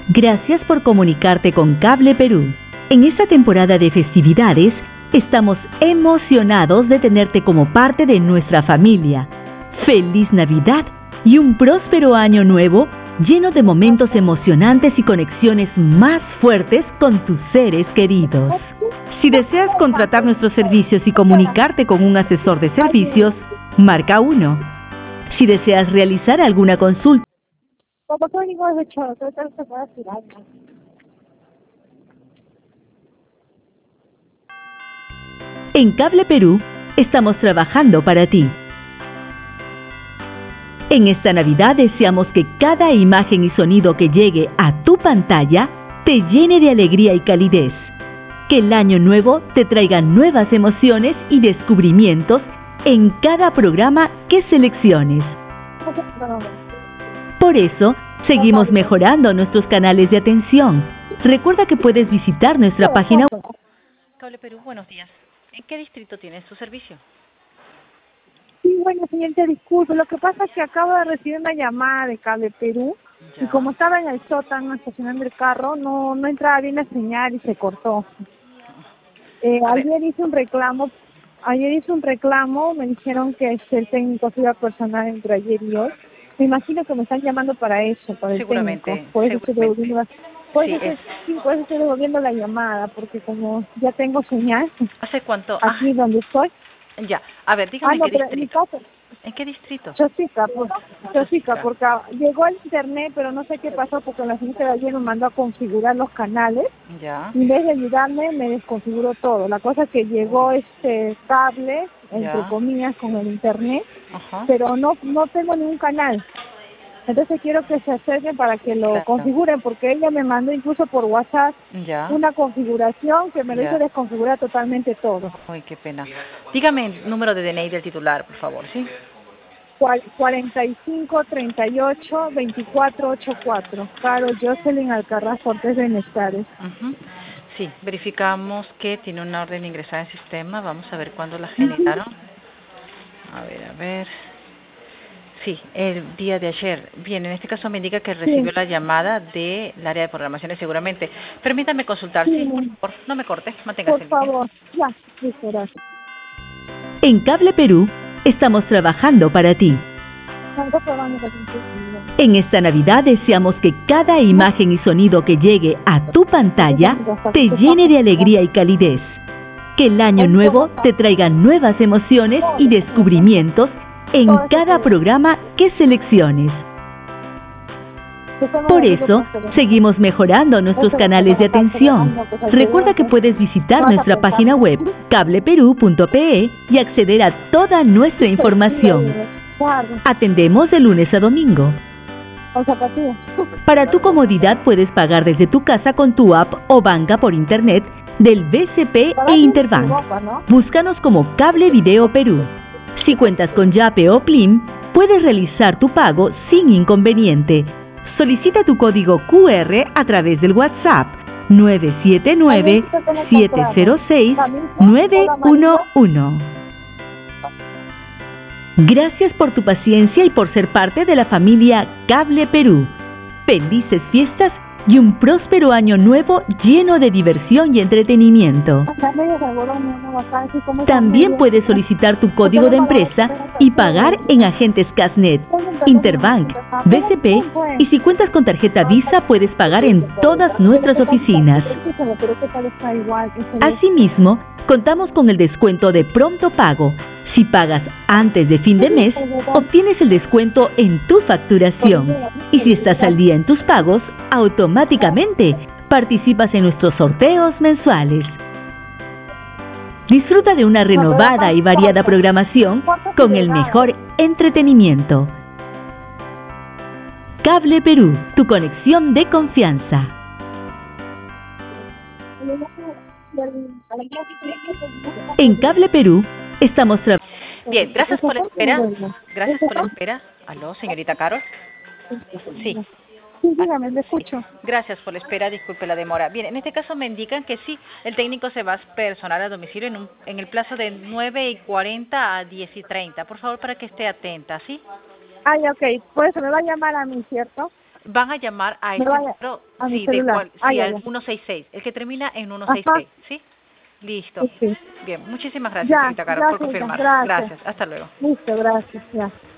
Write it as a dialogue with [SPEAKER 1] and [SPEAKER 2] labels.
[SPEAKER 1] Gracias por comunicarte con Cable Perú. En esta temporada de festividades, estamos emocionados de tenerte como parte de nuestra familia. ¡Feliz Navidad y un próspero año nuevo lleno de momentos emocionantes y conexiones más fuertes con tus seres queridos! Si deseas contratar nuestros servicios y comunicarte con un asesor de servicios, marca 1. Si deseas realizar alguna consulta, en Cable Perú estamos trabajando para ti. En esta Navidad deseamos que cada imagen y sonido que llegue a tu pantalla te llene de alegría y calidez. Que el año nuevo te traiga nuevas emociones y descubrimientos en cada programa que selecciones. Por eso, seguimos mejorando nuestros canales de atención. Recuerda que puedes visitar nuestra página web.
[SPEAKER 2] Cable Perú, buenos días. ¿En qué distrito tienes su servicio?
[SPEAKER 3] Sí, bueno, señorita, disculpe. Lo que pasa es que acabo de recibir una llamada de Cable Perú y como estaba en el sótano estacionando el carro, no entraba bien la señal y se cortó. Ayer hice un reclamo, me dijeron que el técnico se iba a personar entre ayer y hoy. Me imagino que me están llamando para eso, para el técnico. Por eso estoy devolviendo la llamada, porque como ya tengo señal.
[SPEAKER 2] ¿Hace cuánto?
[SPEAKER 3] Aquí donde estoy.
[SPEAKER 2] Ya, a ver, dígame en qué distrito. ¿En qué distrito?
[SPEAKER 3] Chosica, porque llegó el internet, pero no sé qué pasó, porque la señora de ayer me mandó a configurar los canales.
[SPEAKER 2] Ya.
[SPEAKER 3] En vez de ayudarme, me desconfiguró todo. La cosa es que llegó este cable, entre comillas, con el internet, pero no tengo ningún canal. Entonces quiero que se acerquen para que lo configuren, porque ella me mandó incluso por WhatsApp una configuración que me lo hizo desconfigurar totalmente todo.
[SPEAKER 2] Ay, qué pena. Dígame el número de DNI del titular, por favor, ¿sí?
[SPEAKER 3] 4538-2484. Caro Jocelyn Alcarraz Cortés Benestares.
[SPEAKER 2] Sí, verificamos que tiene una orden ingresada en sistema. Vamos a ver cuándo la generaron. A ver. Sí, el día de ayer. Bien, en este caso me indica que recibió la llamada del área de programaciones seguramente. Permítame consultar, sí, por favor, no me corte, manténgase.
[SPEAKER 3] Por favor, ya, listo, gracias.
[SPEAKER 1] En Cable Perú estamos trabajando para ti. En esta Navidad deseamos que cada imagen y sonido que llegue a tu pantalla te llene de alegría y calidez. Que el año nuevo te traiga nuevas emociones y descubrimientos en cada programa que selecciones. Por eso, seguimos mejorando nuestros canales de atención. Recuerda que puedes visitar nuestra página web cableperú.pe y acceder a toda nuestra información. Atendemos de lunes a domingo. Para tu comodidad puedes pagar desde tu casa con tu app o banca por internet del BCP e Interbank. Búscanos como Cable Video Perú. Si cuentas con Yape o Plim, puedes realizar tu pago sin inconveniente. Solicita tu código QR a través del WhatsApp 979-706-911. Gracias por tu paciencia y por ser parte de la familia Cable Perú. Felices fiestas y un próspero año nuevo lleno de diversión y entretenimiento. También puedes solicitar tu código de empresa y pagar en agentes Casnet, Interbank, BCP y si cuentas con tarjeta Visa puedes pagar en todas nuestras oficinas. Asimismo, contamos con el descuento de pronto pago. Si pagas antes de fin de mes, obtienes el descuento en tu facturación. Y si estás al día en tus pagos, automáticamente participas en nuestros sorteos mensuales. Disfruta de una renovada y variada programación con el mejor entretenimiento. Cable Perú, tu conexión de confianza. En Cable Perú estamos trabajando.
[SPEAKER 2] Bien, gracias por la espera. Gracias por la espera. Aló, señorita Carol. Sí.
[SPEAKER 3] Sí, dígame, le escucho.
[SPEAKER 2] Gracias por la espera, disculpe la demora. Bien, en este caso me indican que sí, el técnico se va a personar a domicilio en el plazo de 9:40 a 10:30. Por favor, para que esté atenta, ¿sí?
[SPEAKER 3] Ok, por eso me va a llamar a mí, ¿cierto?
[SPEAKER 2] Van a llamar a
[SPEAKER 3] Me
[SPEAKER 2] este
[SPEAKER 3] vaya
[SPEAKER 2] número,
[SPEAKER 3] a mi
[SPEAKER 2] sí, de
[SPEAKER 3] celular.
[SPEAKER 2] cuál,
[SPEAKER 3] Ah,
[SPEAKER 2] sí,
[SPEAKER 3] ya,
[SPEAKER 2] al
[SPEAKER 3] ya.
[SPEAKER 2] 166, el que termina en
[SPEAKER 3] Ajá.
[SPEAKER 2] 166, ¿sí? Listo.
[SPEAKER 3] Sí.
[SPEAKER 2] Bien, muchísimas gracias,
[SPEAKER 3] Ya,
[SPEAKER 2] señorita Caro,
[SPEAKER 3] ya,
[SPEAKER 2] por
[SPEAKER 3] señorita.
[SPEAKER 2] confirmar.
[SPEAKER 3] Gracias.
[SPEAKER 2] Gracias, hasta luego.
[SPEAKER 3] Listo, gracias. Ya.